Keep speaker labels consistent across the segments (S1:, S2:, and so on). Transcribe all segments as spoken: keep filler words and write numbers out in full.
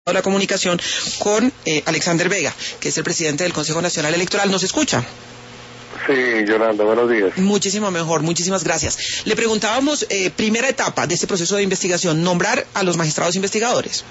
S1: la comunicación con eh, Alexander Vega, que es el presidente del Consejo Nacional Electoral. ¿Nos escucha?
S2: Sí, Yolanda, buenos días.
S1: Muchísimo mejor, muchísimas gracias. Le preguntábamos, eh, primera etapa de este proceso de investigación, nombrar a los magistrados investigadores.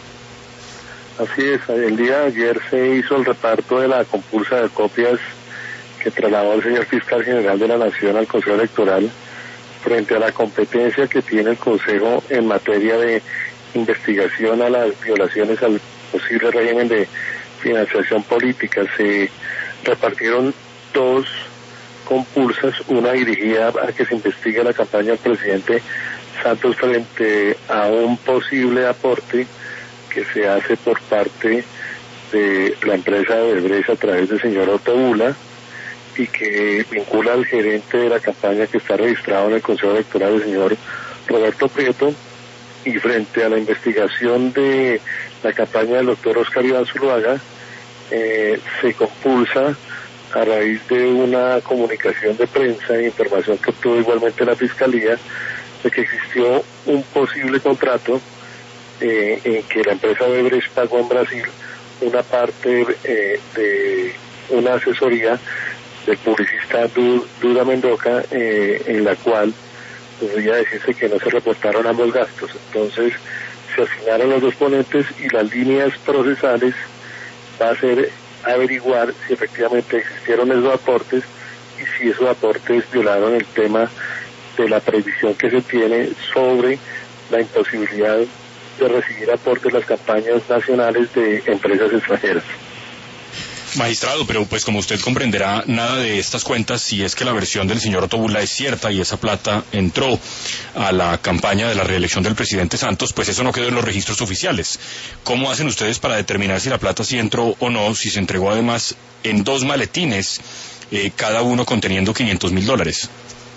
S2: Así es, el día de ayer se hizo el reparto de la compulsa de copias que trasladó el señor fiscal general de la Nación al Consejo Electoral frente a la competencia que tiene el Consejo en materia de investigación a las violaciones al posible régimen de financiación política. Se repartieron dos compulsas, una dirigida a que se investigue la campaña del presidente Santos frente a un posible aporte que se hace por parte de la empresa de Odebrecht a través del señor Otto Bula y que vincula al gerente de la campaña que está registrado en el Consejo Electoral, el señor Roberto Prieto, y frente a la investigación de la campaña del doctor Oscar Iván Zuluaga, eh, se compulsa a raíz de una comunicación de prensa e información que obtuvo igualmente la Fiscalía, de que existió un posible contrato eh, en que la empresa Odebrecht pagó en Brasil una parte eh, de una asesoría del publicista Duda Mendoza, eh, en la cual podría decirse que no se reportaron ambos gastos. Entonces se asignaron los dos ponentes y las líneas procesales va a ser averiguar si efectivamente existieron esos aportes y si esos aportes violaron el tema de la previsión que se tiene sobre la imposibilidad de recibir aportes en las campañas nacionales de empresas extranjeras.
S3: Magistrado, pero pues como usted comprenderá, nada de estas cuentas, si es que la versión del señor Otto Bula es cierta y esa plata entró a la campaña de la reelección del presidente Santos, pues eso no quedó en los registros oficiales. ¿Cómo hacen ustedes para determinar si la plata sí entró o no, si se entregó además en dos maletines, eh, cada uno conteniendo quinientos mil dólares?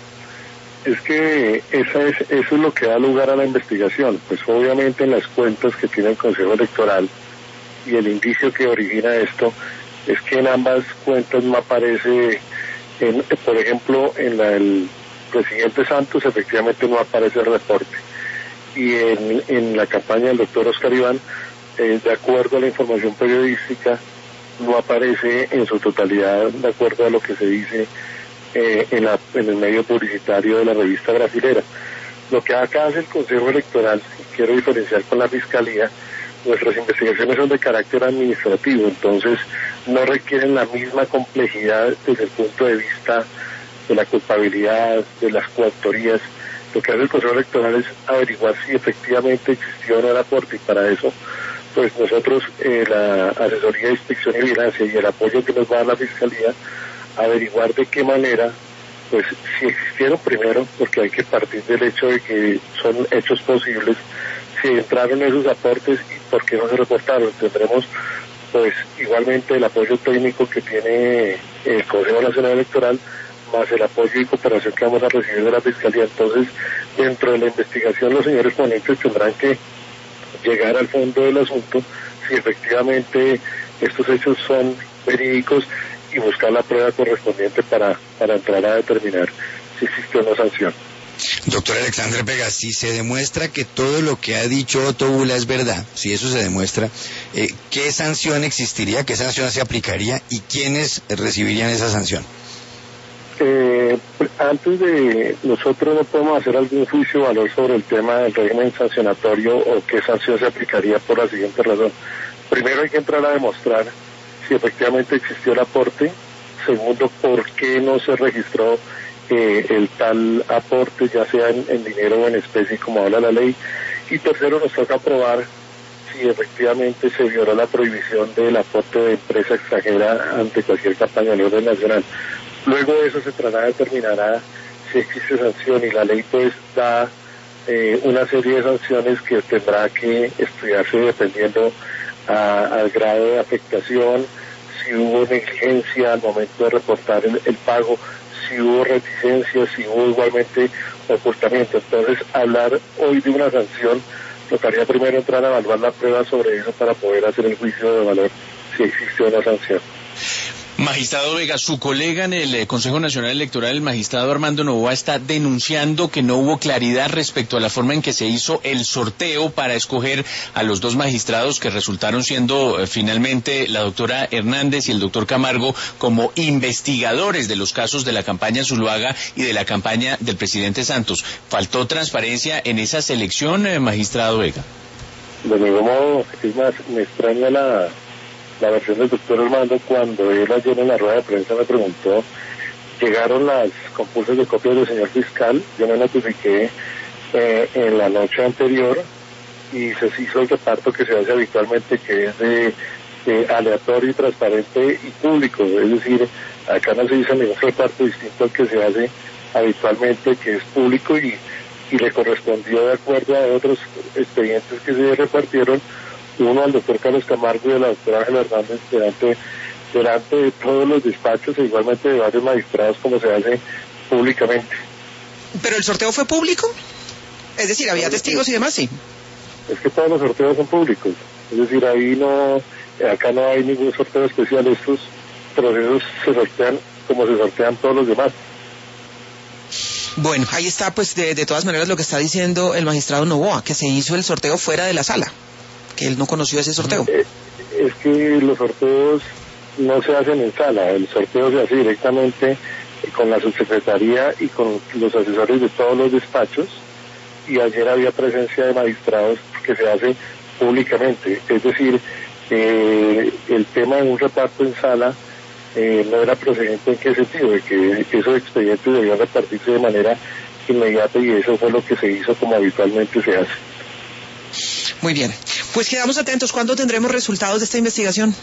S2: Es que esa es, eso es lo que da lugar a la investigación. Pues obviamente en las cuentas que tiene el Consejo Electoral y el indicio que origina esto es que en ambas cuentas no aparece, en, por ejemplo, en la del presidente Santos efectivamente no aparece el reporte, y en, en la campaña del doctor Oscar Iván, eh, de acuerdo a la información periodística, no aparece en su totalidad, de acuerdo a lo que se dice eh, en, la, en el medio publicitario de la revista brasilera. Lo que acá hace el Consejo Electoral, y quiero diferenciar con la Fiscalía, nuestras investigaciones son de carácter administrativo, entonces no requieren la misma complejidad desde el punto de vista de la culpabilidad, de las coautorías. Lo que hace el Consejo Electoral es averiguar si efectivamente existió o no el aporte, y para eso pues nosotros, eh, la asesoría de inspección y vigilancia y el apoyo que nos va a dar la Fiscalía, averiguar de qué manera, pues si existieron primero, porque hay que partir del hecho de que son hechos posibles, si entraron esos aportes y por qué no se reportaron. Tendremos pues igualmente el apoyo técnico que tiene el Consejo Nacional Electoral, más el apoyo y cooperación que vamos a recibir de la Fiscalía. Entonces, dentro de la investigación, los señores ponentes tendrán que llegar al fondo del asunto, si efectivamente estos hechos son verídicos, y buscar la prueba correspondiente para, para entrar a determinar si existe una sanción.
S4: Doctor Alexander Vega, si se demuestra que todo lo que ha dicho Otto Bula es verdad, si eso se demuestra, eh, ¿qué sanción existiría, qué sanción se aplicaría y quiénes recibirían esa sanción?
S2: Eh, antes de, nosotros no podemos hacer algún juicio o valor sobre el tema del régimen sancionatorio o qué sanción se aplicaría por la siguiente razón. Primero hay que entrar a demostrar si efectivamente existió el aporte. Segundo, por qué no se registró eh, el tal aporte, ya sea en, en dinero o en especie, como habla la ley. Y tercero, nos toca probar si efectivamente se violó la prohibición del aporte de empresa extranjera ante cualquier campaña de orden nacional. Luego de eso se tratará de determinar si existe sanción, y la ley pues da eh, una serie de sanciones que tendrá que estudiarse dependiendo a, al grado de afectación, si hubo negligencia al momento de reportar el, el pago, si hubo reticencia, si hubo igualmente ocultamiento. Entonces, hablar hoy de una sanción, tocaría primero entrar a evaluar la prueba sobre eso para poder hacer el juicio de valor si existe una sanción.
S5: Magistrado Vega, su colega en el Consejo Nacional Electoral, el magistrado Armando Noboa, está denunciando que no hubo claridad respecto a la forma en que se hizo el sorteo para escoger a los dos magistrados que resultaron siendo eh, finalmente la doctora Hernández y el doctor Camargo como investigadores de los casos de la campaña Zuluaga y de la campaña del presidente Santos. ¿Faltó transparencia en esa selección, eh, magistrado Vega?
S2: De ningún modo, es más, me extraña la... la versión del doctor Armando cuando él ayer en la rueda de prensa me preguntó, llegaron las compulsas de copias del señor fiscal, yo me notifiqué eh, en la noche anterior y se hizo el reparto que se hace habitualmente, que es de, de aleatorio y transparente y público, es decir, acá no se hizo ningún reparto distinto al que se hace habitualmente, que es público y, y le correspondió de acuerdo a otros expedientes que se repartieron, uno al doctor Carlos Camargo y a la doctora Ángela Hernández delante, delante de todos los despachos e igualmente de varios magistrados como se hace públicamente.
S1: ¿Pero el sorteo fue público? Es decir, ¿había testigos y demás? Sí.
S2: Es que todos los sorteos son públicos, es decir, ahí no, acá no hay ningún sorteo especial, estos procesos se sortean como se sortean todos los demás.
S1: Bueno, ahí está pues de, de todas maneras lo que está diciendo el magistrado Noboa, que se hizo el sorteo fuera de la sala, que él no conoció ese sorteo.
S2: Eh, es que los sorteos no se hacen en sala, el sorteo se hace directamente con la subsecretaría y con los asesores de todos los despachos, y ayer había presencia de magistrados que se hace públicamente, es decir, eh, el tema de un reparto en sala eh, no era procedente. ¿En qué sentido? De que esos expedientes debían repartirse de manera inmediata y eso fue lo que se hizo como habitualmente se hace.
S1: Muy bien, pues quedamos atentos. ¿Cuándo tendremos resultados de esta investigación?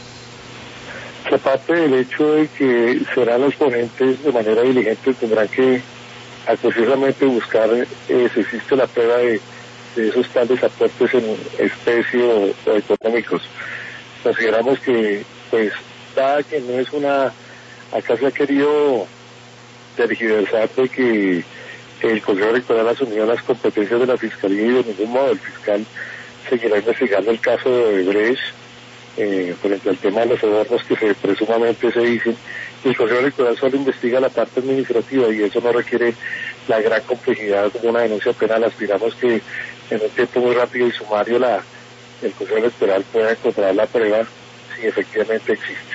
S2: Se parte del hecho de que serán los ponentes de manera diligente, tendrán que acuciosamente buscar eh, si existe la prueba de, de esos tales aportes en especie o, o económicos. Consideramos que, pues, dada que no es una... Acá se ha querido tergiversar de que el Consejo Electoral asumió las competencias de la Fiscalía y de ningún modo el fiscal seguirá investigando el caso de Odebrecht eh, frente al tema de los sobornos que se presumamente se dicen. El Consejo Electoral solo investiga la parte administrativa y eso no requiere la gran complejidad como una denuncia penal. Aspiramos que en un tiempo muy rápido y sumario la el Consejo Electoral pueda encontrar la prueba si efectivamente existe.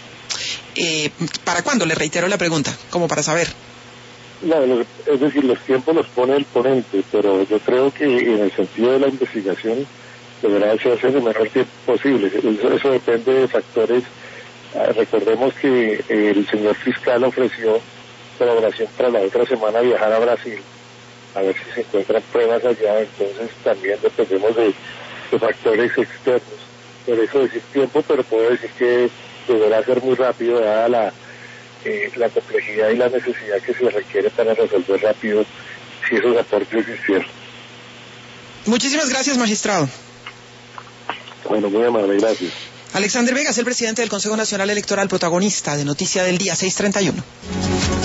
S1: Eh, ¿Para cuándo? Le reitero la pregunta, como para saber.
S2: No, es decir, los tiempos los pone el ponente, pero yo creo que en el sentido de la investigación deberá hacerse en el menor tiempo posible. Eso, eso depende de factores. Recordemos que el señor fiscal ofreció colaboración para la otra semana viajar a Brasil, a ver si se encuentran pruebas allá, entonces también dependemos de, de factores externos. Por eso decir tiempo, pero puedo decir que deberá ser muy rápido, dada la, eh, la complejidad y la necesidad que se requiere para resolver rápido si esos aportes existieran.
S1: Muchísimas gracias, magistrado.
S2: Bueno, muy amable, gracias.
S1: Alexander Vega es el presidente del Consejo Nacional Electoral, protagonista de Noticia del Día seis treinta y uno.